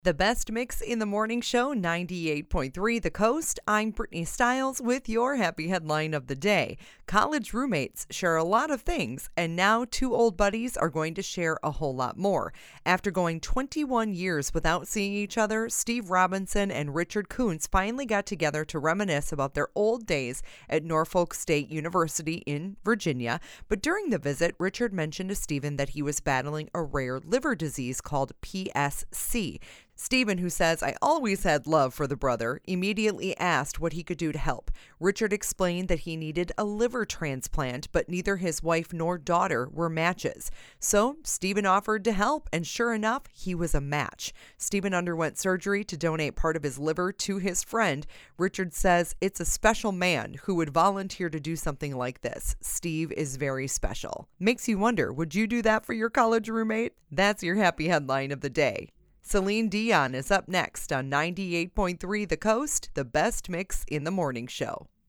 The best mix in the morning show, 98.3 The Coast. I'm Brittany Stiles with your happy headline of the day. College roommates share a lot of things, and now two old buddies are going to share a whole lot more. After going 21 years without seeing each other, Steve Robinson and Richard Kuntz finally got together to reminisce about their old days at Norfolk State University in Virginia. But during the visit, Richard mentioned to Stephen that he was battling a rare liver disease called PSC. Stephen, who says, "I always had love for the brother," immediately asked what he could do to help. Richard explained that he needed a liver transplant, but neither his wife nor daughter were matches. So Stephen offered to help, and sure enough, he was a match. Stephen underwent surgery to donate part of his liver to his friend. Richard says it's a special man who would volunteer to do something like this. Steve is very special. Makes you wonder, would you do that for your college roommate? That's your happy headline of the day. Celine Dion is up next on 98.3 The Coast, the best mix in the morning show.